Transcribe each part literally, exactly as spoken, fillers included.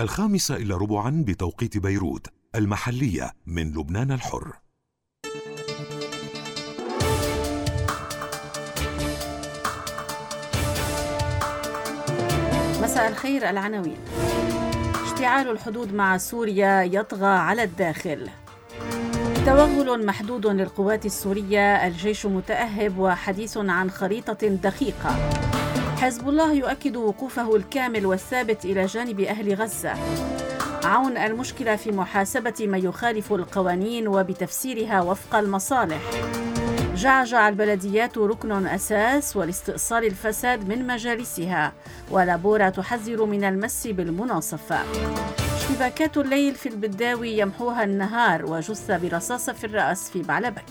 الخامسة إلا ربعا بتوقيت بيروت، المحلية من لبنان الحر. مساء الخير. العناوين: اشتعال الحدود مع سوريا يطغى على الداخل، توغل محدود للقوات السورية، الجيش متأهب وحديث عن خريطة دقيقة، حزب الله يؤكد وقوفه الكامل والثابت إلى جانب أهل غزة، عون المشكلة في محاسبة من يخالف القوانين وبتفسيرها وفق المصالح، جعجع البلديات ركن أساس ولاستئصال الفساد من مجالسها، ولابورا تحذر من المس بالمناصفة، اشتباكات الليل في البداوي يمحوها النهار، وجثة برصاصة في الرأس في بعلبك.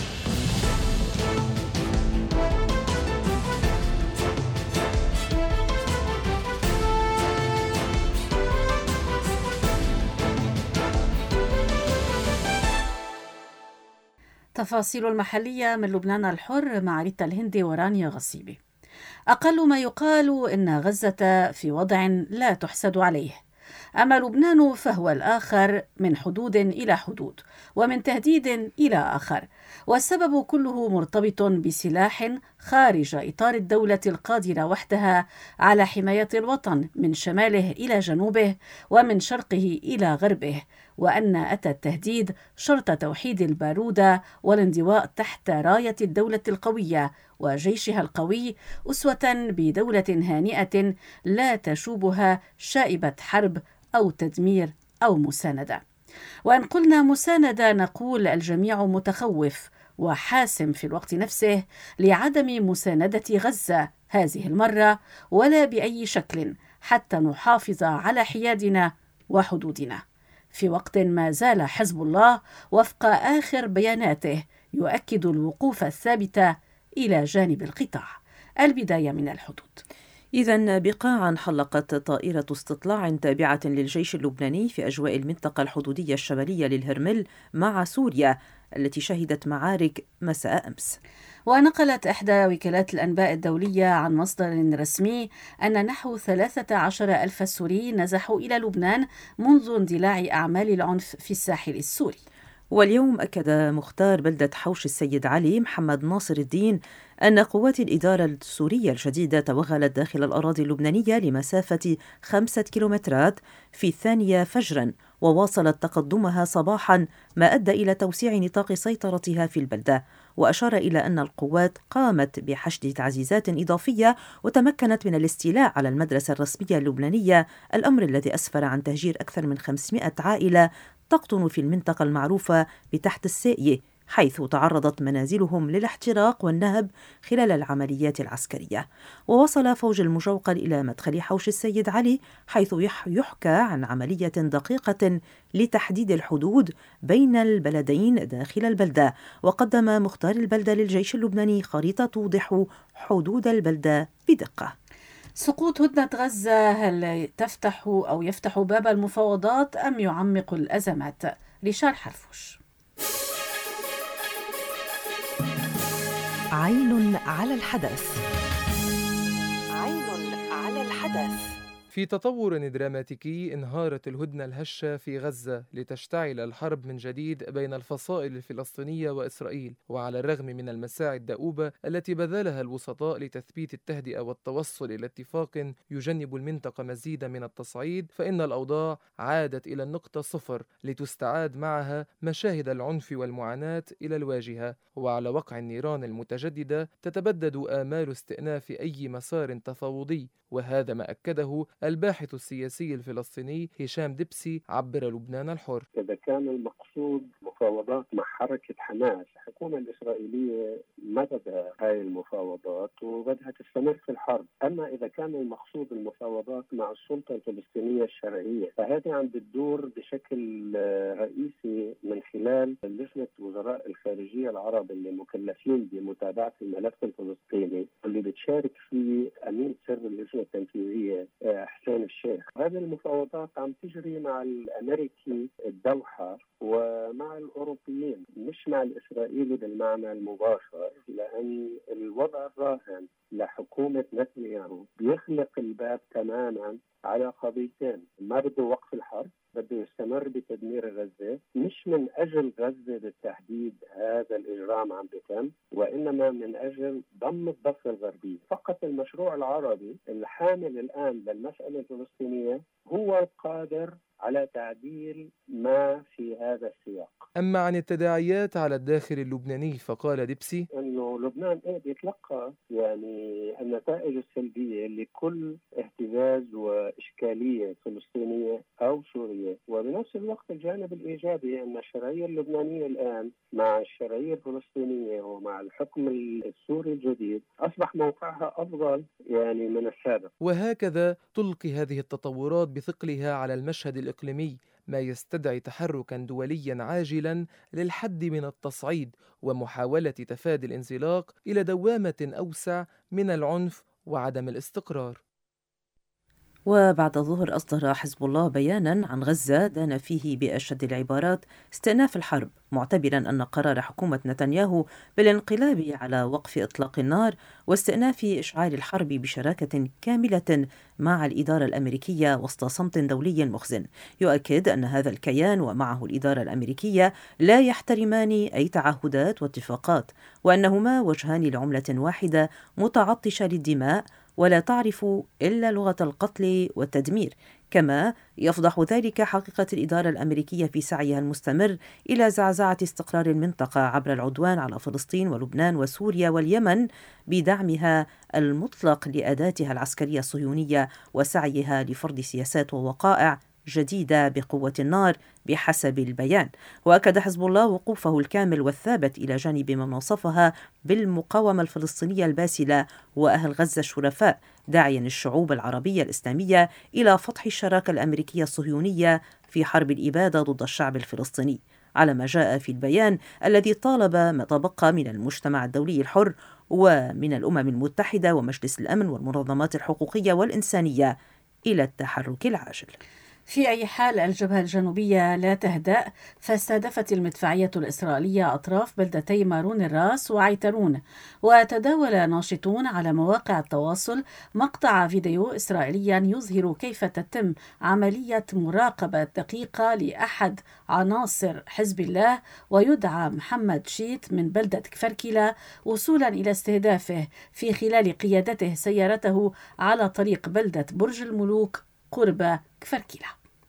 تفاصيل المحلية من لبنان الحر مع ريتا الهندي ورانيا غصيبي. أقل ما يقال إن غزة في وضع لا تحسد عليه، أما لبنان فهو الآخر، من حدود إلى حدود ومن تهديد إلى آخر، والسبب كله مرتبط بسلاح خارج إطار الدولة القادرة وحدها على حماية الوطن من شماله إلى جنوبه ومن شرقه إلى غربه، وأن أتى التهديد شرط توحيد البارودة والانضواء تحت راية الدولة القوية وجيشها القوي، أسوة بدولة هانئة لا تشوبها شائبة حرب أو تدمير أو مساندة. وإن قلنا مساندة نقول الجميع متخوف وحاسم في الوقت نفسه لعدم مساندة غزة هذه المرة ولا بأي شكل، حتى نحافظ على حيادنا وحدودنا، في وقت ما زال حزب الله وفق آخر بياناته يؤكد الوقوف الثابت إلى جانب القطاع. البداية من الحدود. إذن بقاعا حلقت طائرة استطلاع تابعة للجيش اللبناني في أجواء المنطقة الحدودية الشمالية للهرمل مع سوريا التي شهدت معارك مساء أمس. ونقلت إحدى وكالات الأنباء الدولية عن مصدر رسمي أن نحو ثلاثة عشر ألف سوري نزحوا إلى لبنان منذ اندلاع أعمال العنف في الساحل السوري. واليوم أكد مختار بلدة حوش السيد علي محمد ناصر الدين أن قوات الإدارة السورية الجديدة توغلت داخل الأراضي اللبنانية لمسافة خمسة كيلومترات في الثانية فجرا، وواصلت تقدمها صباحا ما أدى إلى توسيع نطاق سيطرتها في البلدة. وأشار إلى أن القوات قامت بحشد تعزيزات إضافية وتمكنت من الاستيلاء على المدرسة الرسمية اللبنانية، الأمر الذي أسفر عن تهجير أكثر من خمسمائة عائلة تقطن في المنطقة المعروفة بتحت الساقية، حيث تعرضت منازلهم للاحتراق والنهب خلال العمليات العسكرية. ووصل فوج المجوقل إلى مدخل حوش السيد علي، حيث يحكى عن عملية دقيقة لتحديد الحدود بين البلدين داخل البلدة. وقدم مختار البلدة للجيش اللبناني خريطة توضح حدود البلدة بدقة. سقوط هدنة غزة هل تفتح أو يفتح باب المفاوضات أم يعمق الأزمات؟ ريشار حرفوش. عين على الحدث. عين على الحدث. في تطور دراماتيكي انهارت الهدنة الهشة في غزة لتشتعل الحرب من جديد بين الفصائل الفلسطينية وإسرائيل. وعلى الرغم من المساعي الدؤوبة التي بذلها الوسطاء لتثبيت التهدئة والتوصل إلى اتفاق يجنب المنطقة مزيدا من التصعيد، فإن الأوضاع عادت إلى النقطة صفر لتستعاد معها مشاهد العنف والمعاناة إلى الواجهة. وعلى وقع النيران المتجددة تتبدد آمال استئناف أي مسار تفاوضي، وهذا ما أكده الباحث السياسي الفلسطيني هشام دبسي عبر لبنان الحر. إذا كان المقصود مفاوضات مع حركة حماس، الحكومة الإسرائيلية ما بدها هاي المفاوضات وبدها تستمر في الحرب. أما إذا كان المقصود المفاوضات مع السلطة الفلسطينية الشرعية، فهذه عم بتدور بشكل رئيسي من خلال لجنة وزراء الخارجية العرب اللي مكلفين بمتابعة الملف الفلسطيني، واللي بتشارك فيه أمين سر اللجنة التنفيذية حسين الشيخ. هذه المفاوضات عم تجري مع الأمريكي الدوحة ومع الأوروبيين، مش مش مع الإسرائيلي بالمعنى المباشر، لأن الوضع الراهن لحكومة نتنياهو بيخلق الباب تماما على قضيتين: ما بده وقف الحرب، بده يستمر بتدمير غزة، مش من أجل غزة بالتحديد هذا الإجرام عم بيتم، وإنما من أجل ضم الضفة الغربية. فقط المشروع العربي الحامل الآن للمسألة الفلسطينية هو القادر على تعديل ما في هذا السياق. أما عن التداعيات على الداخل اللبناني فقال دبسي إنه لبنان إيه بيتلقى يعني النتائج السلبية لكل اهتزاز وإشكالية فلسطينية أو سورية، وبنفس الوقت الجانب الإيجابي أن الشرعية اللبنانية الآن مع الشرعية الفلسطينية ومع الحكم السوري الجديد أصبح موقعها أفضل يعني من السابق. وهكذا تلقي هذه التطورات بثقلها على المشهد الإقليمي، ما يستدعي تحركا دوليا عاجلا للحد من التصعيد ومحاولة تفادي الانزلاق إلى دوامة أوسع من العنف وعدم الاستقرار. وبعد الظهر أصدر حزب الله بيانا عن غزة دان فيه بأشد العبارات استئناف الحرب، معتبرا أن قرار حكومة نتنياهو بالانقلاب على وقف إطلاق النار واستئناف إشعال الحرب بشراكة كاملة مع الإدارة الأمريكية وسط صمت دولي مخزن. يؤكد أن هذا الكيان ومعه الإدارة الأمريكية لا يحترمان أي تعهدات واتفاقات، وأنهما وجهان لعملة واحدة متعطشة للدماء ولا تعرف إلا لغة القتل والتدمير. كما يفضح ذلك حقيقة الإدارة الأمريكية في سعيها المستمر إلى زعزعة استقرار المنطقة عبر العدوان على فلسطين ولبنان وسوريا واليمن بدعمها المطلق لأداتها العسكرية الصهيونية وسعيها لفرض سياسات ووقائع جديدة بقوة النار بحسب البيان. وأكد حزب الله وقوفه الكامل والثابت إلى جانب من وصفها بالمقاومة الفلسطينية الباسلة وأهل غزة الشرفاء، داعيا الشعوب العربية الإسلامية إلى فتح الشراكة الأمريكية الصهيونية في حرب الإبادة ضد الشعب الفلسطيني، على ما جاء في البيان الذي طالب ما تبقى من المجتمع الدولي الحر ومن الأمم المتحدة ومجلس الأمن والمنظمات الحقوقية والإنسانية إلى التحرك العاجل. في أي حال الجبهة الجنوبية لا تهدأ، فاستهدفت المدفعية الإسرائيلية أطراف بلدتي مارون الراس وعيترون، وتداول ناشطون على مواقع التواصل مقطع فيديو إسرائيليا يظهر كيف تتم عملية مراقبة دقيقة لأحد عناصر حزب الله ويدعى محمد شيت من بلدة كفركلة، وصولا إلى استهدافه في خلال قيادته سيارته على طريق بلدة برج الملوك قرب كفركلة.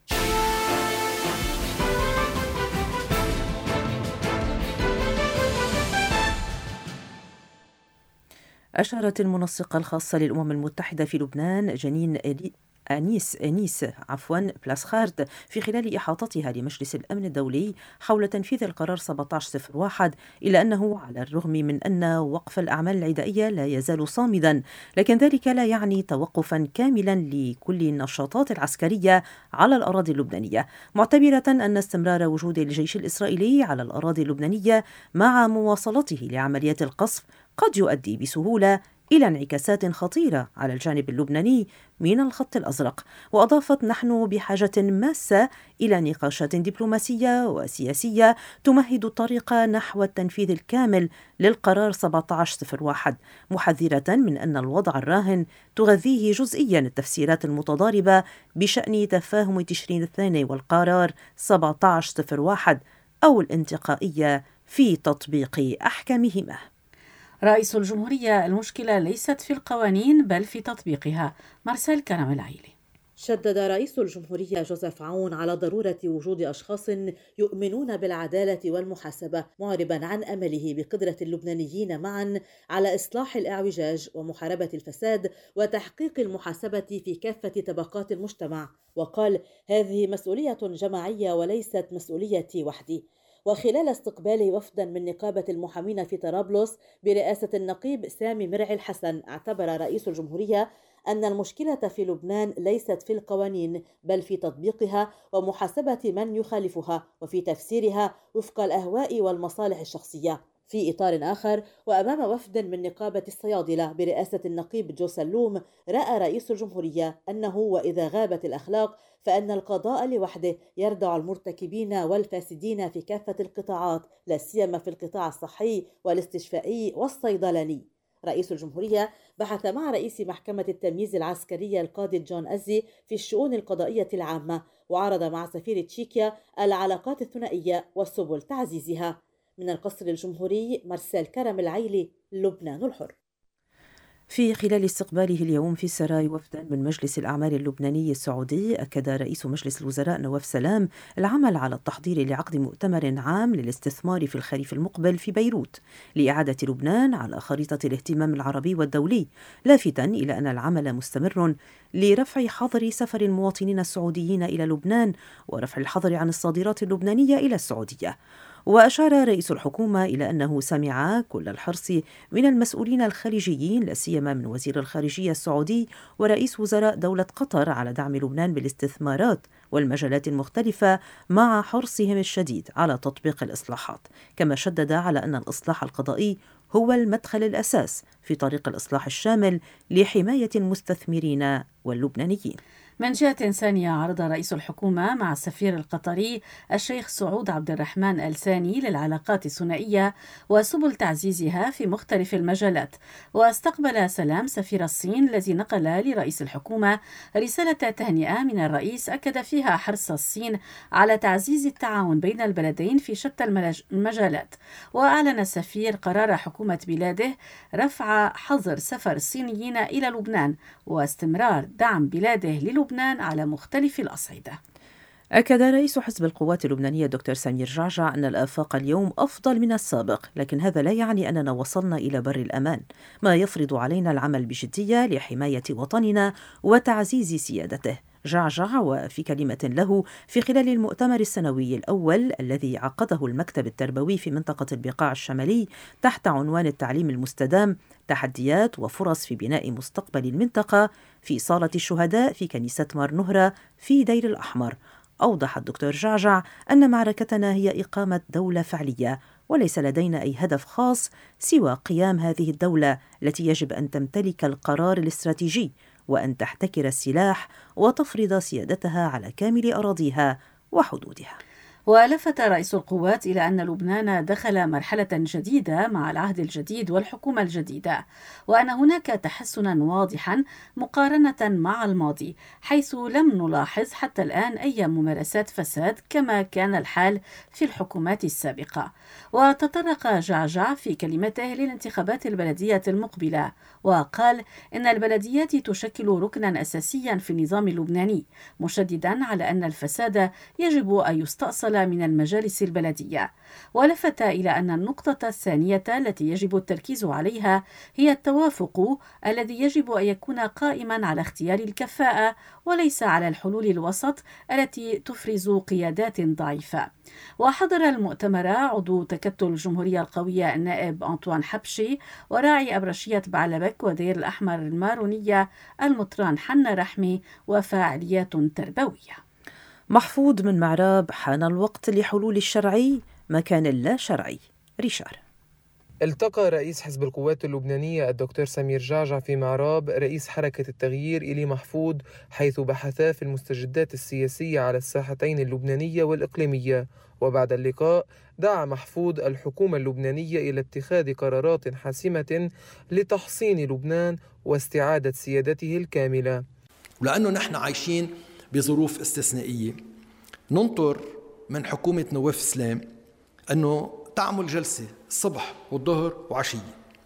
أشارت المنسقة الخاصة للأمم المتحدة في لبنان جنين أنيس أنيس عفوا بلاسخارت في خلال إحاطتها لمجلس الأمن الدولي حول تنفيذ القرار سبعة عشر صفر واحد، إلا أنه على الرغم من أن وقف الأعمال العدائية لا يزال صامدا، لكن ذلك لا يعني توقفا كاملا لكل النشاطات العسكرية على الأراضي اللبنانية، معتبرة أن استمرار وجود الجيش الإسرائيلي على الأراضي اللبنانية مع مواصلته لعمليات القصف قد يؤدي بسهولة إلى انعكاسات خطيرة على الجانب اللبناني من الخط الأزرق. وأضافت: نحن بحاجة ماسة إلى نقاشات دبلوماسية وسياسية تمهد الطريق نحو التنفيذ الكامل للقرار سبعة عشر صفر واحد، محذرة من أن الوضع الراهن تغذيه جزئيا التفسيرات المتضاربة بشأن تفاهم تشرين الثاني والقرار سبعة عشر صفر واحد أو الانتقائية في تطبيق أحكامهما. رئيس الجمهورية: المشكلة ليست في القوانين بل في تطبيقها. مارسيل كرم العيلي. شدد رئيس الجمهورية جوزيف عون على ضرورة وجود أشخاص يؤمنون بالعدالة والمحاسبة، معربا عن أمله بقدرة اللبنانيين معا على إصلاح الإعوجاج ومحاربة الفساد وتحقيق المحاسبة في كافة طبقات المجتمع، وقال: هذه مسؤولية جماعية وليست مسؤوليتي وحدي. وخلال استقبال وفدا من نقابة المحامين في طرابلس برئاسة النقيب سامي مرعي الحسن، اعتبر رئيس الجمهورية أن المشكلة في لبنان ليست في القوانين بل في تطبيقها ومحاسبة من يخالفها وفي تفسيرها وفق الأهواء والمصالح الشخصية. في إطار آخر وأمام وفد من نقابة الصيادلة برئاسة النقيب جو سلوم، رأى رئيس الجمهورية أنه وإذا غابت الأخلاق فإن القضاء لوحده يردع المرتكبين والفاسدين في كافة القطاعات، لا سيما في القطاع الصحي والاستشفائي والصيدلاني. رئيس الجمهورية بحث مع رئيس محكمة التمييز العسكرية القاضي جون أزي في الشؤون القضائية العامة، وعرض مع سفير تشيكيا العلاقات الثنائية وسبل تعزيزها. من القصر الجمهوري مرسال كرم العيلي، لبنان الحر. في خلال استقباله اليوم في سراي وفدا من مجلس الأعمال اللبناني السعودي، أكد رئيس مجلس الوزراء نواف سلام العمل على التحضير لعقد مؤتمر عام للاستثمار في الخريف المقبل في بيروت لإعادة لبنان على خريطة الاهتمام العربي والدولي، لافتا إلى أن العمل مستمر لرفع حظر سفر المواطنين السعوديين إلى لبنان ورفع الحظر عن الصادرات اللبنانية إلى السعودية. وأشار رئيس الحكومة إلى أنه سمع كل الحرص من المسؤولين الخليجيين، لا سيما من وزير الخارجية السعودي ورئيس وزراء دولة قطر، على دعم لبنان بالاستثمارات والمجالات المختلفة مع حرصهم الشديد على تطبيق الإصلاحات. كما شدد على أن الإصلاح القضائي هو المدخل الأساس في طريق الإصلاح الشامل لحماية المستثمرين واللبنانيين. من جهة ثانية، عرض رئيس الحكومة مع السفير القطري الشيخ سعود عبد الرحمن الثاني للعلاقات الثنائية وسبل تعزيزها في مختلف المجالات. واستقبل سلام سفير الصين الذي نقل لرئيس الحكومة رسالة تهنئة من الرئيس أكد فيها حرص الصين على تعزيز التعاون بين البلدين في شتى المجالات. وأعلن السفير قرار حكومة بلاده رفع حظر سفر الصينيين إلى لبنان واستمرار دعم بلاده للبنان على مختلف الأصعدة. أكد رئيس حزب القوات اللبنانية دكتور سمير جعجع أن الآفاق اليوم أفضل من السابق، لكن هذا لا يعني أننا وصلنا إلى بر الأمان، ما يفرض علينا العمل بجدية لحماية وطننا وتعزيز سيادته. جعجع وفي كلمة له في خلال المؤتمر السنوي الأول الذي عقده المكتب التربوي في منطقة البقاع الشمالي تحت عنوان التعليم المستدام، تحديات وفرص في بناء مستقبل المنطقة، في صالة الشهداء في كنيسة مار نهرة في دير الأحمر، أوضح الدكتور جعجع أن معركتنا هي إقامة دولة فعلية، وليس لدينا أي هدف خاص سوى قيام هذه الدولة التي يجب أن تمتلك القرار الاستراتيجي وأن تحتكر السلاح وتفرض سيادتها على كامل أراضيها وحدودها. ولفت رئيس القوات إلى أن لبنان دخل مرحلة جديدة مع العهد الجديد والحكومة الجديدة، وأن هناك تحسنا واضحا مقارنة مع الماضي، حيث لم نلاحظ حتى الآن أي ممارسات فساد كما كان الحال في الحكومات السابقة. وتطرق جعجع في كلمته للانتخابات البلدية المقبلة، وقال إن البلديات تشكل ركنا أساسيا في النظام اللبناني، مشددا على أن الفساد يجب أن يستأصل من المجالس البلدية. ولفت إلى أن النقطة الثانية التي يجب التركيز عليها هي التوافق الذي يجب أن يكون قائما على اختيار الكفاءة وليس على الحلول الوسط التي تفرز قيادات ضعيفة. وحضر المؤتمر عضو تكتل الجمهورية القوية النائب أنطوان حبشي وراعي أبرشية بعلبك ودير الأحمر المارونية المطران حنا رحمي وفاعليات تربوية. محفوظ من معراب: حان الوقت لحلول الشرعي مكان اللا شرعي. ريشار. التقى رئيس حزب القوات اللبنانية الدكتور سمير جعجع في معراب رئيس حركة التغيير إلي محفوظ، حيث بحثا في المستجدات السياسية على الساحتين اللبنانية والإقليمية. وبعد اللقاء دعا محفوظ الحكومة اللبنانية إلى اتخاذ قرارات حاسمة لتحصين لبنان واستعادة سيادته الكاملة. ولأنه نحن عايشين بظروف استثنائية، ننطر من حكومة نواف سلام أنه تعمل جلسة الصبح والظهر وعشية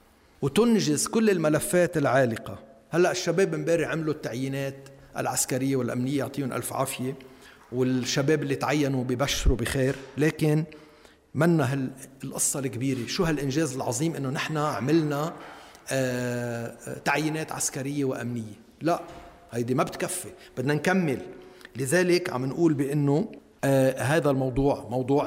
وتنجز كل الملفات العالقة. هلأ الشباب امبارح عملوا التعيينات العسكرية والأمنية، يعطيهم ألف عافية، والشباب اللي تعينوا ببشروا بخير، لكن منا القصة الكبيرة. شو هالإنجاز العظيم أنه نحن عملنا تعيينات عسكرية وأمنية؟ لا، هيدي ما بتكفي، بدنا نكمل. لذلك عم نقول بأنه آه هذا الموضوع، موضوع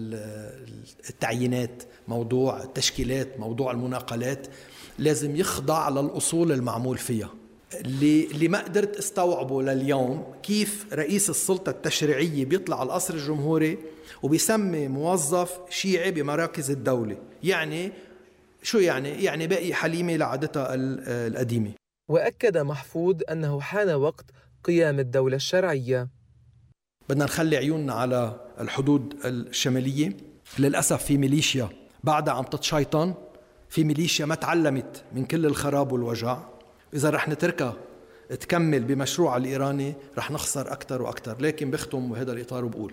التعيينات، موضوع التشكيلات، موضوع المناقلات، لازم يخضع للأصول المعمول فيها. اللي, اللي ما قدرت استوعبه لليوم كيف رئيس السلطة التشريعية بيطلع على القصر الجمهوري وبيسمي موظف شيعي بمراكز الدولة. يعني شو يعني؟ يعني باقي حليمة لعادتها القديمة. وأكد محفوظ أنه حان وقت قيام الدولة الشرعية. بدنا نخلي عيوننا على الحدود الشمالية. للأسف في ميليشيا بعدها عم تتشيطن، في ميليشيا ما تعلمت من كل الخراب والوجع. إذا رح نتركها تكمل بمشروع الإيراني رح نخسر أكتر وأكتر. لكن بختم بهذا الإطار وبقول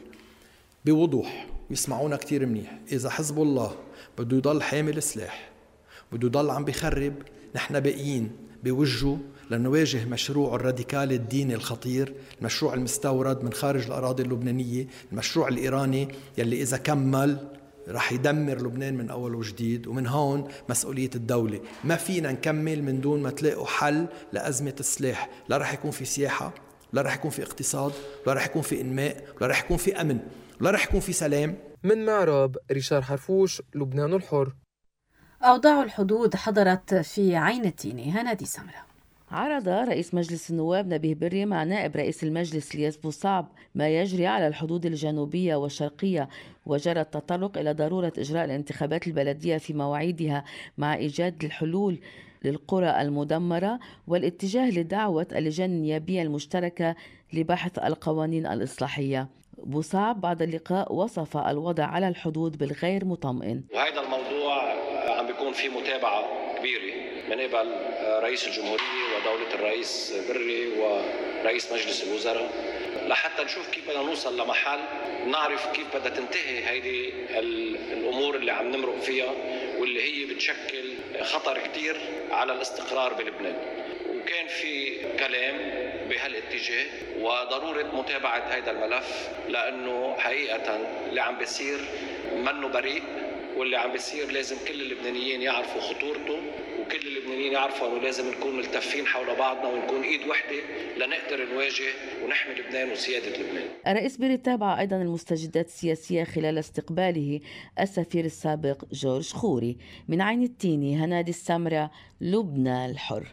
بوضوح ويسمعونا كتير منيح، إذا حزب الله بده يضل حامل سلاح، بده يضل عم بيخرب، نحن باقيين بوجهه لنواجه مشروع الراديكال الديني الخطير، المشروع المستورد من خارج الأراضي اللبنانية، المشروع الإيراني يلي إذا كمل رح يدمر لبنان من أول وجديد. ومن هون مسؤولية الدولة. ما فينا نكمل من دون ما تلاقوا حل لأزمة السلاح. لا رح يكون في سياحة، لا رح يكون في اقتصاد، لا رح يكون في إنماء، لا رح يكون في أمن، لا رح يكون في سلام. من معراب ريشار حرفوش، لبنان الحر. أوضاع الحدود حضرت في عين التيني. هنادي سمرة. عرض رئيس مجلس النواب نبيه بري مع نائب رئيس المجلس الياس بوصعب ما يجري على الحدود الجنوبية والشرقية، وجرى التطرق إلى ضرورة إجراء الانتخابات البلدية في مواعيدها مع إيجاد الحلول للقرى المدمرة والاتجاه لدعوة اللجان النيابية المشتركة لبحث القوانين الإصلاحية. بوصعب بعد اللقاء وصف الوضع على الحدود بالغير مطمئن. وهذا الموضوع عم بيكون فيه متابعة كبيرة من قبل رئيس الجمهورية ودولة الرئيس بري ورئيس مجلس الوزراء لحتى نشوف كيف بدنا نوصل لمحل نعرف كيف بدها تنتهي هيدي الأمور اللي عم نمرق فيها واللي هي بتشكل خطر كتير على الاستقرار بلبنان. وكان في كلام بهالاتجاه وضرورة متابعة هذا الملف، لأنه حقيقة اللي عم بيصير منه بريء، واللي عم بيصير لازم كل اللبنانيين يعرفوا خطورته، وكل اللبنانيين يعرفوا أنه لازم نكون ملتفين حول بعضنا ونكون إيد وحدة لنقدر نواجه ونحمي لبنان وسيادة لبنان. الرئيس بيري تابع أيضا المستجدات السياسية خلال استقباله السفير السابق جورج خوري. من عين التيني، هنادي السمرة، لبنان الحر.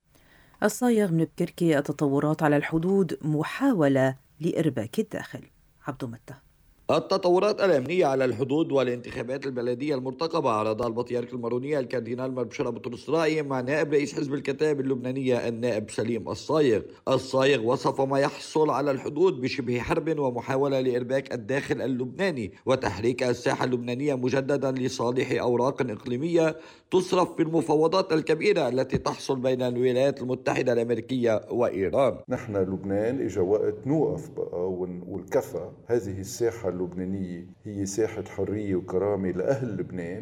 الصايغ من بكركي، التطورات على الحدود محاولة لإرباك الداخل. عبدو متى. التطورات الأمنية على الحدود والانتخابات البلدية المرتقبة عرضها البطريرك المارونية الكاردينال مربشرة بطرس رائي مع نائب رئيس حزب الكتائب اللبنانية النائب سليم الصايغ. الصايغ وصف ما يحصل على الحدود بشبه حرب ومحاولة لإرباك الداخل اللبناني وتحريك الساحة اللبنانية مجددا لصالح أوراق إقليمية تصرف في المفاوضات الكبيرة التي تحصل بين الولايات المتحدة الأمريكية وإيران. نحن لبنان إجا وقت نوقف بقى والكفى. هذه الساحة اللبنانية هي ساحة حرية وكرامة لأهل لبنان،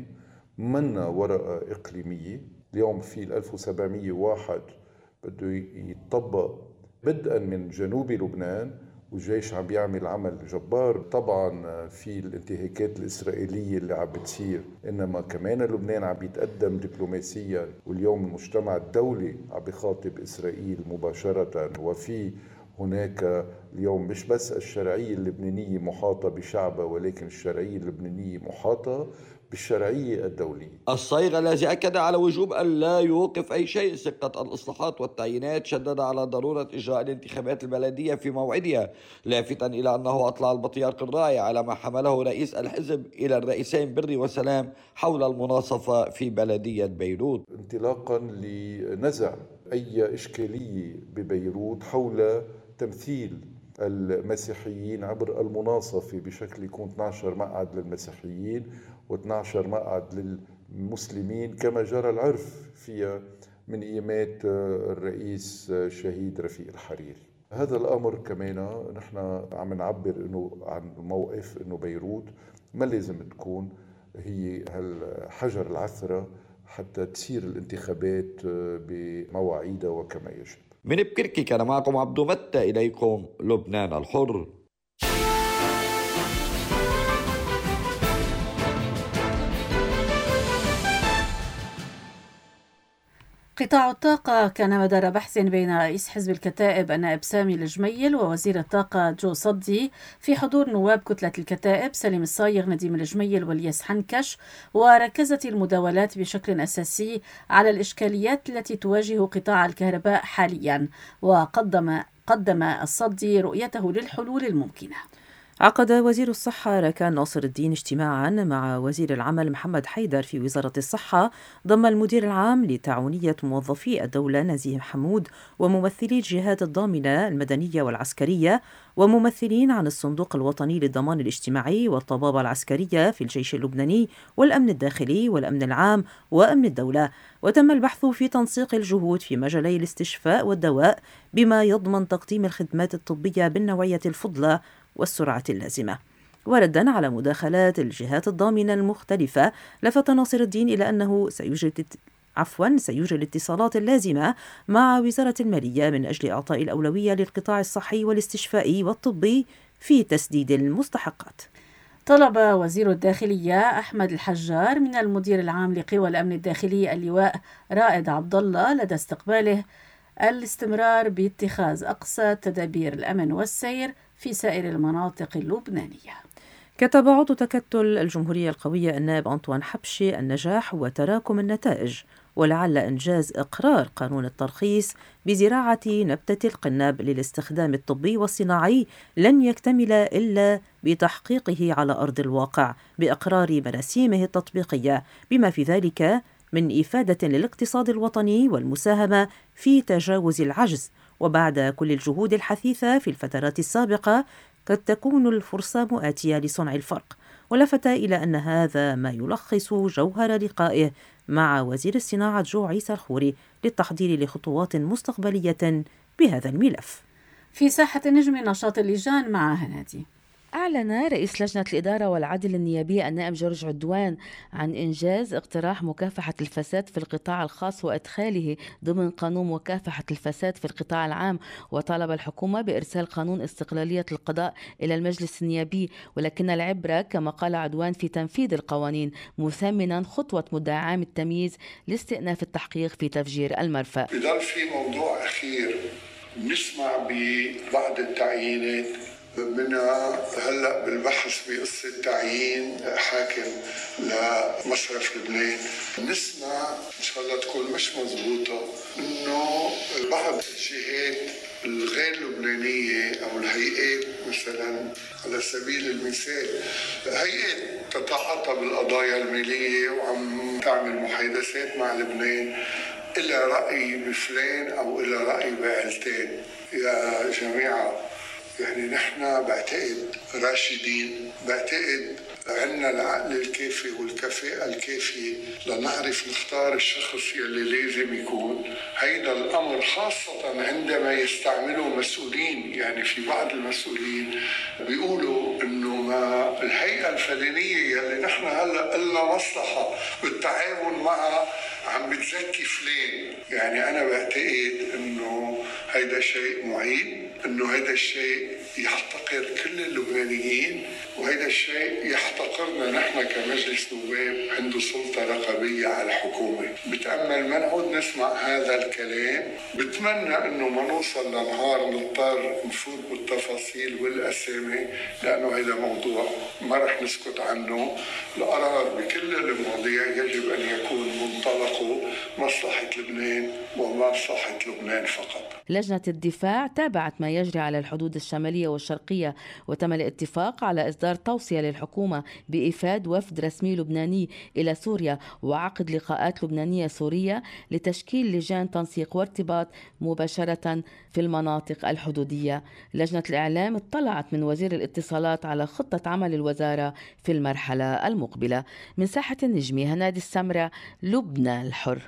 منا ورقة إقليمية. اليوم في ألف وسبعمية وواحد بده يتطبق بدءا من جنوب لبنان، والجيش عم بيعمل عمل جبار. طبعا في الانتهاكات الإسرائيلية اللي عم بتصير، إنما كمان لبنان عم بيتقدم دبلوماسيا، واليوم المجتمع الدولي عم بيخاطب إسرائيل مباشرة. وفي هناك اليوم مش بس الشرعية اللبنانية محاطة بشعبها، ولكن الشرعية اللبنانية محاطة بالشرعية الدولية. الصايغ الذي أكد على وجوب أن لا يوقف أي شيء سقط الإصلاحات والتعيينات، شدد على ضرورة إجراء الانتخابات البلدية في موعدها، لافتا إلى أنه أطلع البطريرك الرائي على ما حمله رئيس الحزب إلى الرئيسين بري وسلام حول المناصفة في بلدية بيروت، انطلاقا لنزع أي إشكالية ببيروت حول تمثيل المسيحيين عبر المناصفة بشكل يكون اثني عشر مقعد للمسيحيين واثني عشر مقعد للمسلمين كما جرى العرف فيها من إيمات الرئيس الشهيد رفيق الحريري. هذا الأمر كمان نحن عم نعبر إنه عن موقف إنه بيروت ما لازم تكون هي هالحجر العثرة حتى تسير الانتخابات بمواعيدها وكما يجب. من بكركي كان معكم عبدو متى، إليكم لبنان الحر. قطاع الطاقة كان مدار بحث بين رئيس حزب الكتائب النائب سامي الجميل ووزير الطاقة جو صدي في حضور نواب كتلة الكتائب سليم الصايغ، نديم الجميل، والياس حنكش، وركزت المداولات بشكل أساسي على الإشكاليات التي تواجه قطاع الكهرباء حاليا، وقدم قدم الصدي رؤيته للحلول الممكنة. عقد وزير الصحة ركان ناصر الدين اجتماعا مع وزير العمل محمد حيدر في وزارة الصحة ضم المدير العام لتعاونية موظفي الدولة نزيه حمود وممثلي الجهات الضامنة المدنية والعسكرية وممثلين عن الصندوق الوطني للضمان الاجتماعي والطبابة العسكرية في الجيش اللبناني والأمن الداخلي والأمن العام وأمن الدولة. وتم البحث في تنسيق الجهود في مجالي الاستشفاء والدواء بما يضمن تقديم الخدمات الطبية بالنوعية الفضلى والسرعة اللازمة. وردا على مداخلات الجهات الضامنة المختلفة، لفت ناصر الدين إلى أنه سيوجد عفوا سيوجد الاتصالات اللازمة مع وزارة المالية من أجل إعطاء الأولوية للقطاع الصحي والاستشفائي والطبي في تسديد المستحقات. طلب وزير الداخلية أحمد الحجار من المدير العام لقوى الأمن الداخلي اللواء رائد عبد الله لدى استقباله الاستمرار باتخاذ أقصى تدابير الأمن والسير في سائر المناطق اللبنانية. كتب عضو تكتل الجمهورية القوية النائب أنطوان حبشي: النجاح هو تراكم النتائج، ولعل إنجاز إقرار قانون الترخيص بزراعة نبتة القناب للاستخدام الطبي والصناعي لن يكتمل إلا بتحقيقه على أرض الواقع بإقرار مراسيمه التطبيقية، بما في ذلك من إفادة للاقتصاد الوطني والمساهمة في تجاوز العجز. وبعد كل الجهود الحثيثة في الفترات السابقة قد تكون الفرصة مؤاتية لصنع الفرق. ولفت إلى أن هذا ما يلخص جوهر لقائه مع وزير الصناعة جو عيسى الخوري للتحضير لخطوات مستقبلية بهذا الملف. في ساحة النجم نشاط اللجان مع هنادي. أعلن رئيس لجنة الإدارة والعدل النيابية النائب جورج عدوان عن إنجاز اقتراح مكافحة الفساد في القطاع الخاص وإدخاله ضمن قانون مكافحة الفساد في القطاع العام، وطالب الحكومة بإرسال قانون استقلالية القضاء إلى المجلس النيابي، ولكن العبرة كما قال عدوان في تنفيذ القوانين، مثمنا خطوة مدعي عام التمييز لاستئناف التحقيق في تفجير المرفأ. بضل في موضوع أخير بنسمع ببعض التعيينات منها هلا بالبحث بقصه تعيين حاكم لمصرف لبنان، نسمع ان شاء الله تكون مش مضبوطه انه بعض الجهات الغير لبنانيه او الهيئات، مثلا على سبيل المثال هيئات تتعاطى بالقضايا الماليه وعم تعمل محادثات مع لبنان، إلى رأي بفلان او الى رأي بعلتين. يا جماعه يعني نحن بعتقد راشدين، بعتقد عندنا العقل الكافي والكفاءة الكافية لنعرف نختار الشخص يلي لازم يكون. هيدا الأمر خاصة عندما يستعمله مسؤولين، يعني في بعض المسؤولين بيقولوا إنه ما الهيئة الفلانية يلي نحن هلا قلنا مصلحة بالتعاون معها عم بتزكي فلان. يعني أنا بعتقد إنه هيدا شيء معيب، إنه هيدا الشيء يحتقر كل اللبنانيين، وهيدا الشيء يحتقرنا نحن كمجلس نواب عنده سلطة رقابية على الحكومة. بتأمل ما نعود نسمع هذا الكلام. بتمنى إنه ما نوصل لنهار نضطر نفوت بالتفاصيل والأسامي، لأنه هيدا موضوع ما رح نسكت عنه. القرار بكل المواضيع يجب أن يكون منطلقه مصلحة لبنان ومصلحة لبنان فقط. لجنة الدفاع تابعت ما يجري على الحدود الشمالية والشرقية، وتم الاتفاق على إصدار توصية للحكومة بإيفاد وفد رسمي لبناني إلى سوريا وعقد لقاءات لبنانية سورية لتشكيل لجان تنسيق وارتباط مباشرة في المناطق الحدودية. لجنة الإعلام اطلعت من وزير الاتصالات على خطة عمل الوزارة في المرحلة المقبلة. من ساحة النجمي هنادي السمرة، لبنان الحر.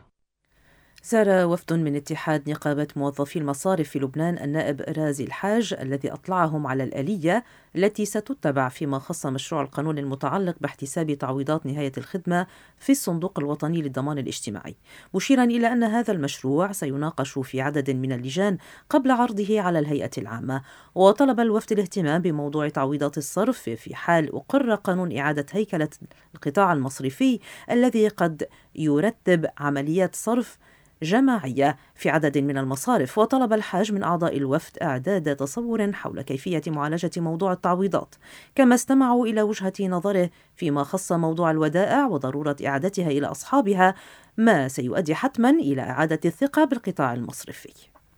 زار وفد من اتحاد نقابة موظفي المصارف في لبنان النائب رازي الحاج، الذي أطلعهم على الآلية التي ستتبع فيما خص مشروع القانون المتعلق باحتساب تعويضات نهاية الخدمة في الصندوق الوطني للضمان الاجتماعي، مشيرا إلى أن هذا المشروع سيناقش في عدد من اللجان قبل عرضه على الهيئة العامة. وطلب الوفد الاهتمام بموضوع تعويضات الصرف في حال أقر قانون إعادة هيكلة القطاع المصرفي الذي قد يرتب عمليات صرف جماعية في عدد من المصارف. وطلب الحاج من أعضاء الوفد إعداد تصور حول كيفية معالجة موضوع التعويضات، كما استمعوا إلى وجهة نظره فيما خص موضوع الودائع وضرورة إعادتها إلى أصحابها، ما سيؤدي حتما إلى إعادة الثقة بالقطاع المصرفي.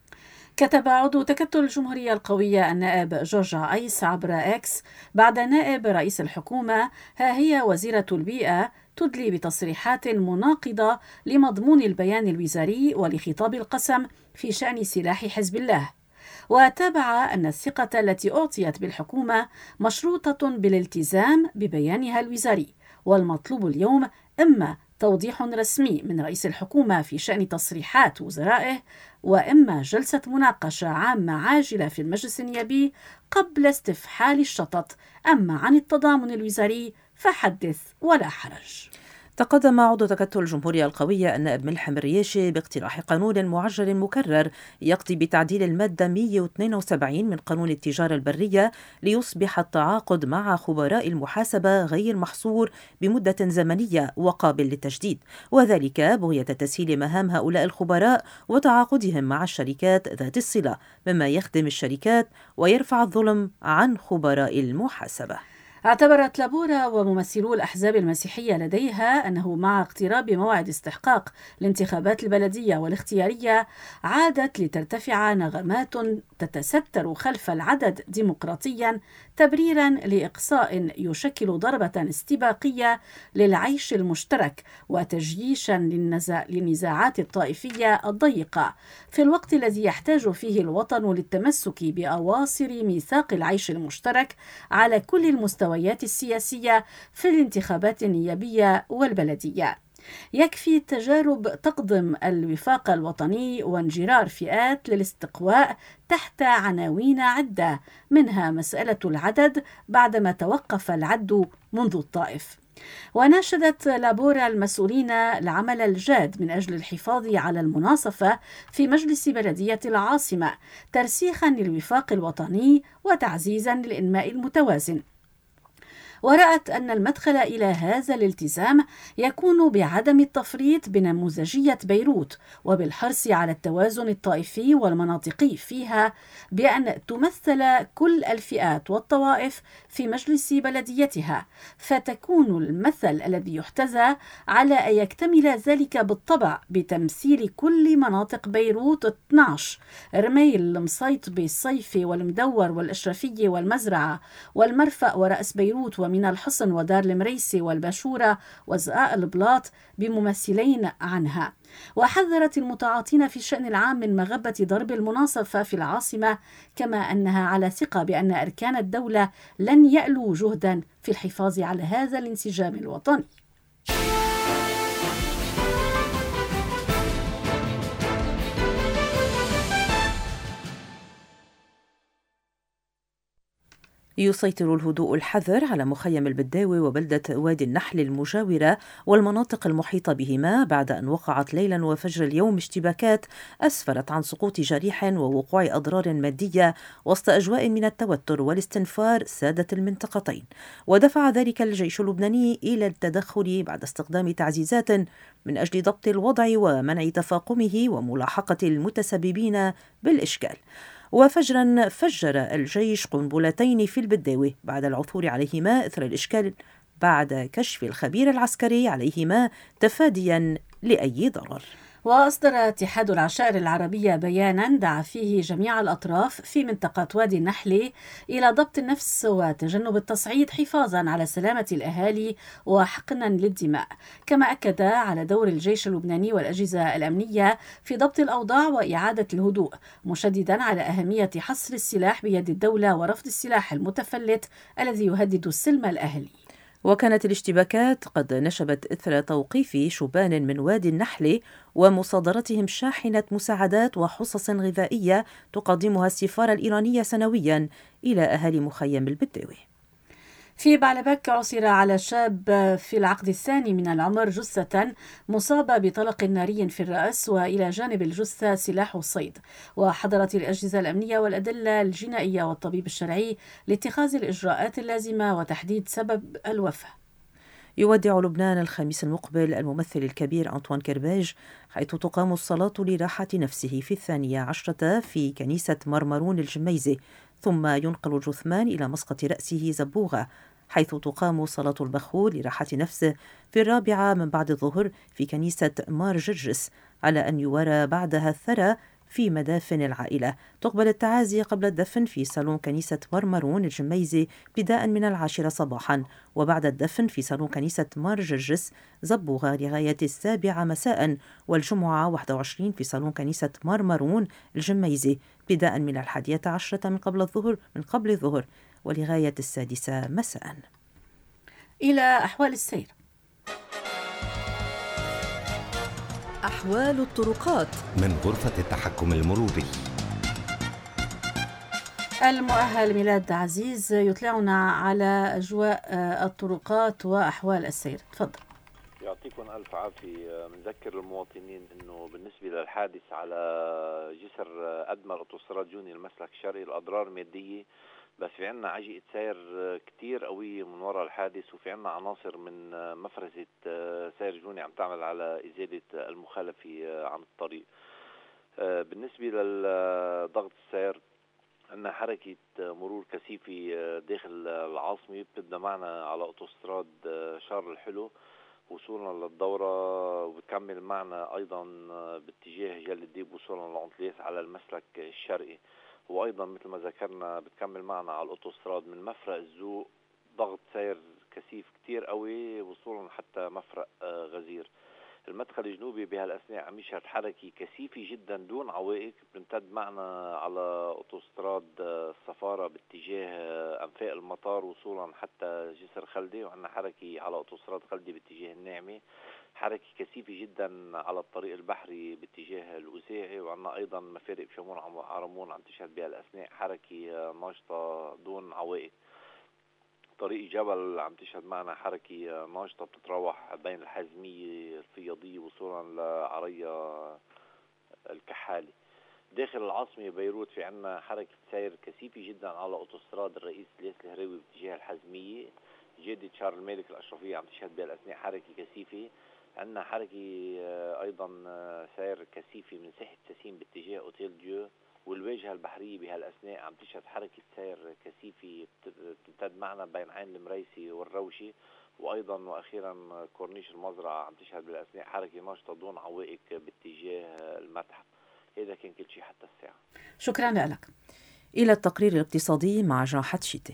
كتب عضو تكتل الجمهورية القوية النائب جورج عيس عبر إكس بعد نائب رئيس الحكومة ها هي وزيرة البيئة تدلي بتصريحات مناقضة لمضمون البيان الوزاري ولخطاب القسم في شأن سلاح حزب الله. وتابع أن الثقة التي أعطيت بالحكومة مشروطة بالالتزام ببيانها الوزاري، والمطلوب اليوم إما توضيح رسمي من رئيس الحكومة في شأن تصريحات وزرائه، وإما جلسة مناقشة عامة عاجلة في المجلس النيابي قبل استفحال الشطط. أما عن التضامن الوزاري فحدث ولا حرج. تقدم عضو تكتل الجمهورية القوية النائب ملحم الرياشي باقتراح قانون معجل مكرر يقضي بتعديل المادة مئة واثنين وسبعين من قانون التجارة البرية ليصبح التعاقد مع خبراء المحاسبة غير محصور بمدة زمنية وقابل للتجديد، وذلك بغية تسهيل مهام هؤلاء الخبراء وتعاقدهم مع الشركات ذات الصلة، مما يخدم الشركات ويرفع الظلم عن خبراء المحاسبة. اعتبرت لابورا وممثلو الأحزاب المسيحية لديها أنه مع اقتراب موعد استحقاق الانتخابات البلدية والاختيارية عادت لترتفع نغمات تتستر خلف العدد ديمقراطيا تبريرا لإقصاء يشكل ضربة استباقية للعيش المشترك وتجييشا للنزاعات الطائفية الضيقة، في الوقت الذي يحتاج فيه الوطن للتمسك بأواصر ميثاق العيش المشترك على كل المستويات السياسية في الانتخابات النيابية والبلدية. يكفي التجارب تقدم الوفاق الوطني وانجرار فئات للاستقواء تحت عناوين عدة، منها مسألة العدد بعدما توقف العد منذ الطائف. وناشدت لابورا المسؤولين العمل الجاد من أجل الحفاظ على المناصفة في مجلس بلدية العاصمة ترسيخا للوفاق الوطني وتعزيزا للإنماء المتوازن. ورأت أن المدخل إلى هذا الالتزام يكون بعدم التفريط بنموذجية بيروت وبالحرص على التوازن الطائفي والمناطقي فيها، بأن تمثل كل الفئات والطوائف في مجلس بلديتها، فتكون المثل الذي يحتذى على أن يكتمل ذلك بالطبع بتمثيل كل مناطق بيروت اثني عشر: رميل، المصيطبي، الصيفي والمدور والإشرفية والمزرعة والمرفأ ورأس بيروت ومن الحصن ودار المريسي والباشورة وزقاق البلاط بممثلين عنها. وحذرت المتعاطين في الشأن العام من مغبة ضرب المناصفة في العاصمة، كما أنها على ثقة بأن أركان الدولة لن يألوا جهدا في الحفاظ على هذا الانسجام الوطني. يسيطر الهدوء الحذر على مخيم البداوي وبلدة وادي النحل المجاورة والمناطق المحيطة بهما، بعد أن وقعت ليلا وفجر اليوم اشتباكات أسفرت عن سقوط جريح ووقوع أضرار مادية وسط أجواء من التوتر والاستنفار سادت المنطقتين، ودفع ذلك الجيش اللبناني إلى التدخل بعد استخدام تعزيزات من أجل ضبط الوضع ومنع تفاقمه وملاحقة المتسببين بالإشكال. وفجرا فجر الجيش قنبلتين في البداوي بعد العثور عليهما إثر الإشكال بعد كشف الخبير العسكري عليهما تفاديا لأي ضرر. وأصدر اتحاد العشائر العربية بيانا دعا فيه جميع الأطراف في منطقة وادي النحل إلى ضبط النفس وتجنب التصعيد حفاظا على سلامة الأهالي وحقنا للدماء، كما أكد على دور الجيش اللبناني والأجهزة الأمنية في ضبط الأوضاع وإعادة الهدوء، مشددا على أهمية حصر السلاح بيد الدولة ورفض السلاح المتفلت الذي يهدد السلم الأهلي. وكانت الاشتباكات قد نشبت إثر توقيف شبان من وادي النحل ومصادرتهم شاحنة مساعدات وحصص غذائية تقدمها السفارة الإيرانية سنويا إلى أهالي مخيم البداوي. في بعلبك عثر على شاب في العقد الثاني من العمر جثة مصابة بطلق ناري في الرأس، وإلى جانب الجثة سلاح الصيد. وحضرت الأجهزة الأمنية والأدلة الجنائية والطبيب الشرعي لاتخاذ الإجراءات اللازمة وتحديد سبب الوفاة. يودع لبنان الخميس المقبل الممثل الكبير أنطوان كرباج، حيث تقام الصلاة لراحة نفسه في الثانية عشرة في كنيسة مرمرون الجميزة، ثم ينقل الجثمان إلى مسقط رأسه زبوغة، حيث تقام صلاة البخور لراحة نفسه في الرابعة من بعد الظهر في كنيسة مار جرجس، على أن يورى بعدها الثرى في مدافن العائلة. تقبل التعازي قبل الدفن في صالون كنيسة مرمرون الجميزي بداء من العاشرة صباحا، وبعد الدفن في صالون كنيسة مار جرجس زبوغة لغاية السابعة مساء، والجمعة واحد وعشرين في صالون كنيسة مرمرون الجميزي بداء من الحادية عشرة من قبل الظهر من قبل الظهر ولغاية السادسة مساء. إلى أحوال السير. أحوال الطرقات من غرفة التحكم المروري. المؤهل ميلاد عزيز يطلعنا على أجواء الطرقات وأحوال السير. تفضل. يعطيكم ألف عافية. بنذكر المواطنين أنه بالنسبة للحادث على جسر أدمر أوتوستراد جوني المسلك الشرقي الأضرار مادية، بس في عنا عجقة سير كتير قوية من وراء الحادث، وفي عنا عناصر من مفرزة سير جوني عم تعمل على إزالة المخالفة عن الطريق. بالنسبة للضغط السير عنا حركة مرور كثيفة داخل العاصمة، بتبدأ معنا على أوتوستراد شارل الحلو وصولا للدورة، وبتكمل معنا أيضا باتجاه جل الديب وصولا لعنطليس على المسلك الشرقي، وأيضا مثل ما ذكرنا بتكمل معنا على الأوتوستراد من مفرق الزوق ضغط سير كثيف كتير قوي وصولا حتى مفرق غزير. المدخل الجنوبي بهالأثناء عم يشهد حركة كثيفة جدا دون عوائق، بتمتد معنا على أوتوستراد السفارة باتجاه أنفاق المطار وصولا حتى جسر خلدي، وعندنا حركة على أوتوستراد خلدي باتجاه الناعمة، حركة كثيفة جدا على الطريق البحري باتجاه الوزاعي، وعندنا أيضا مفارق بشمون عرمون عم تشهد بهالأثناء حركة ناشطة دون عوائق. طريق جبل عم تشهد معنا حركة ناشطة بتتراوح بين الحازمية الفياضية وصولا لعرية الكحالي. داخل العاصمة بيروت في عنا حركة سير كثيفة جدا على أوتوستراد الرئيس الياس الهراوي باتجاه الحازمية، جادة شارل الملك الأشرفية عم تشهد بهالأثناء حركة كثيفة. عندنا حركة أيضا سير كثيفة من ساحة ساسين باتجاه أوتيل ديو، والواجهة البحرية بهالأثناء عم تشهد حركة سير كثيفة بتمتد معنا بين عين المريسي والروشي، وأيضا وأخيرا كورنيش المزرعة عم تشهد بالأثناء حركة ناشطة دون عوائق باتجاه المتحف. هذا كان كل شيء حتى الساعة. شكرا لك. إلى التقرير الاقتصادي مع جان حتشيتي.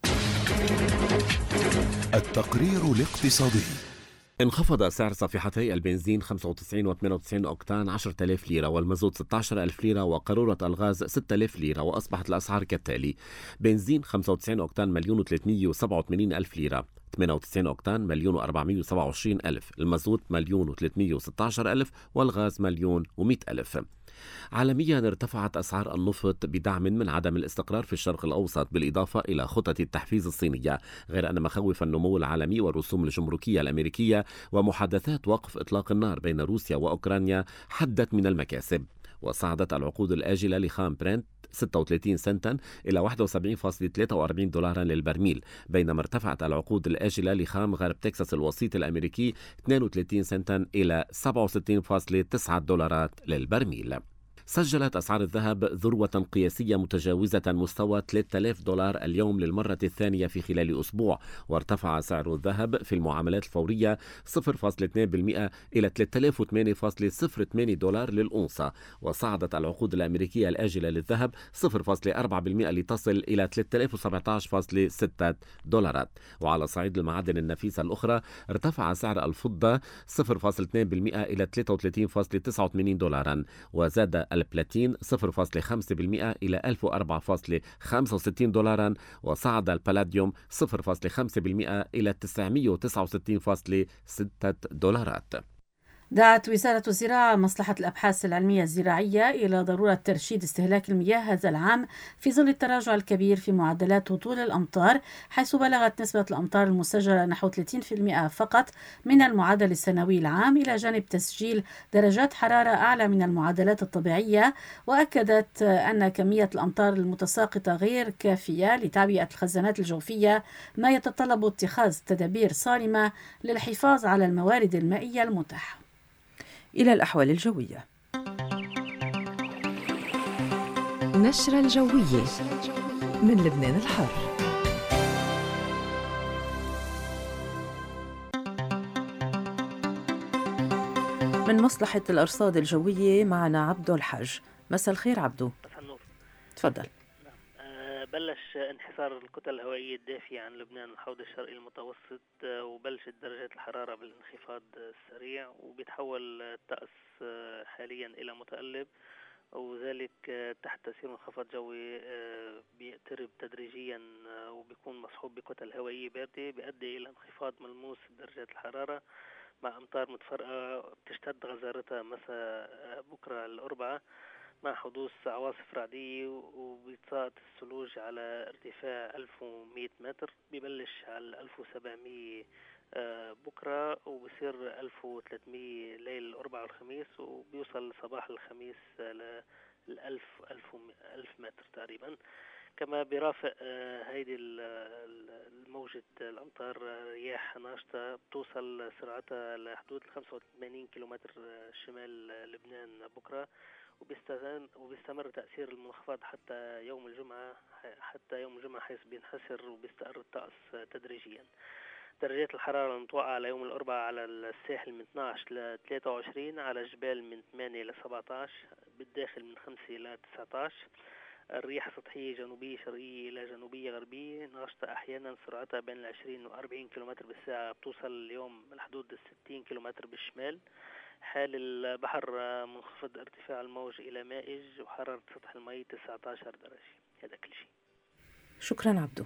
التقرير الاقتصادي. انخفض سعر صفيحتي البنزين خمسة وتسعين وثمانية وتسعين أوكتان عشرة آلاف ليرة، والمازوت ستة عشر ألف ليرة، وقارورة الغاز ستة آلاف ليرة، وأصبحت الأسعار كالتالي: بنزين خمسة وتسعين أوكتان مليون وثلاثمئة وسبعة وثمانين ألف ليرة، ثمانية وتسعين أوكتان مليون وأربعمئة وسبعة وعشرين ألف، المازوت مليون وثلاثمئة وستة عشر ألف، والغاز مليون ومئة ألف. عالميا ارتفعت أسعار النفط بدعم من عدم الاستقرار في الشرق الأوسط، بالإضافة إلى خطط التحفيز الصينية، غير أن مخاوف النمو العالمي والرسوم الجمركية الأمريكية ومحادثات وقف إطلاق النار بين روسيا وأوكرانيا حدت من المكاسب. وصعدت العقود الآجلة لخام برنت ستة وثلاثين سنتا إلى واحد وسبعين فاصلة ثلاثة وأربعين دولارا للبرميل، بينما ارتفعت العقود الآجلة لخام غرب تكساس الوسيط الأمريكي اثنين وثلاثين سنتا إلى سبعة وستين فاصلة تسعة دولارات للبرميل. سجلت أسعار الذهب ذروة قياسية متجاوزة مستوى ثلاثة آلاف دولار اليوم للمرة الثانية في خلال أسبوع، وارتفع سعر الذهب في المعاملات الفورية صفر فاصلة اثنين بالمئة إلى ثلاثة آلاف وثمانية فاصلة صفر ثمانية دولار للأونصة. وصعدت العقود الأمريكية الآجلة للذهب صفر فاصلة أربعة بالمئة لتصل إلى ثلاثة آلاف وسبعة عشر فاصلة ستة دولارات. وعلى صعيد المعادن النفيسة الأخرى ارتفع سعر الفضة صفر فاصلة اثنين بالمئة إلى ثلاثة وثلاثين فاصلة تسعة وثمانين دولارا، وزاد البلاتين صفر فاصلة خمسة بالمئة إلى ألف وأربعة فاصلة خمسة وستين دولارا، وصعد البلاديوم صفر فاصلة خمسة بالمئة إلى تسعمئة وتسعة وستين فاصلة ستة دولارات. دعت وزارة الزراعة مصلحة الأبحاث العلمية الزراعية إلى ضرورة ترشيد استهلاك المياه هذا العام في ظل التراجع الكبير في معدلات هطول الأمطار، حيث بلغت نسبة الأمطار المسجلة نحو ثلاثين بالمئة فقط من المعدل السنوي العام، إلى جانب تسجيل درجات حرارة أعلى من المعدلات الطبيعية. وأكدت أن كمية الأمطار المتساقطة غير كافية لتعبئة الخزانات الجوفية، ما يتطلب اتخاذ تدابير صارمة للحفاظ على الموارد المائية المتاحة. إلى الأحوال الجوية. نشرة الجوية من لبنان الحر. من مصلحة الأرصاد الجوية معنا عبدو الحاج. مساء الخير عبدو. مساء النور. تفضل. بلش انحسار الكتل الهوائية الدافية عن لبنان الحوض الشرقي المتوسط، وبلشت درجات الحرارة بالانخفاض السريع، وبيتحول الطقس حاليا إلى متقلب، وذلك تحت تأثير منخفض جوي بيقترب تدريجيا وبيكون مصحوب بكتل هوائية باردة، بيؤدي إلى انخفاض ملموس درجات الحرارة مع أمطار متفرقة بتشتد غزارتها مساء بكرة الأربعاء، مع حدوث عواصف رعدية وبيتساقط الثلوج على ارتفاع ألف ومئة متر. بيبلش على ألف وسبعمئة بكرة وبصير ألف وثلاثمئة ليل الأربعاء والخميس، وبيوصل صباح الخميس للألف ألف متر تقريبا. كما بيرافق هيدي الموجة الأمطار رياح ناشطة بتوصل سرعتها لحدود خمسة وثمانين كيلومتر شمال لبنان بكرة، وبيستمر تأثير المنخفض حتى يوم الجمعة حتى يوم الجمعة حيث بينحسر وبيستقر الطقس تدريجيا. درجات الحرارة المتوقعة على يوم الأربعاء على الساحل من اثني عشر إلى ثلاثة وعشرين، على الجبال من ثمانية إلى سبعة عشر، بالداخل من خمسة إلى تسعة عشر. الرياح سطحية جنوبية شرقية إلى جنوبية غربية ناشطة أحيانا سرعتها بين العشرين وأربعين كيلومتر بالساعة، بتوصل اليوم لحدود الستين كيلومتر بالشمال. حال البحر منخفض ارتفاع الموج إلى مائج، وحرارة سطح الماء تسعة عشر درجة. هذا كل شيء. شكرا عبدو.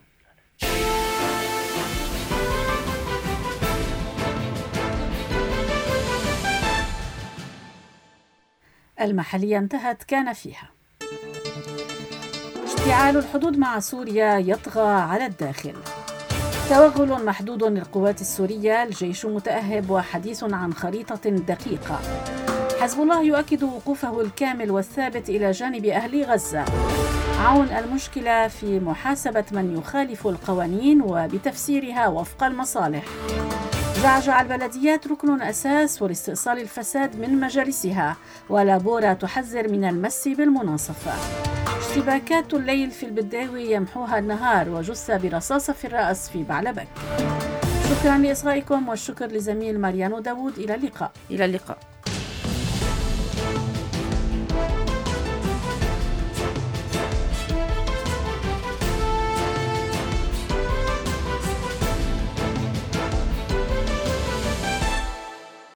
المحلية انتهت كان فيها. اشتعال الحدود مع سوريا يطغى على الداخل. توغل محدود للقوات السورية، الجيش متأهب وحديث عن خريطة دقيقة. حزب الله يؤكد وقوفه الكامل والثابت إلى جانب أهل غزة. عون المشكلة في محاسبة من يخالف القوانين وبتفسيرها وفق المصالح. جعجع البلديات ركن أساس ولاستئصال الفساد من مجالسها، ولابورا تحذر من المس بالمناصفة. اشتباكات الليل في البداوي يمحوها النهار، وجثة برصاصة في الرأس في بعلبك. شكرا لإصغائكم، والشكر لزميل ماريانو داوود. إلى اللقاء. إلى اللقاء.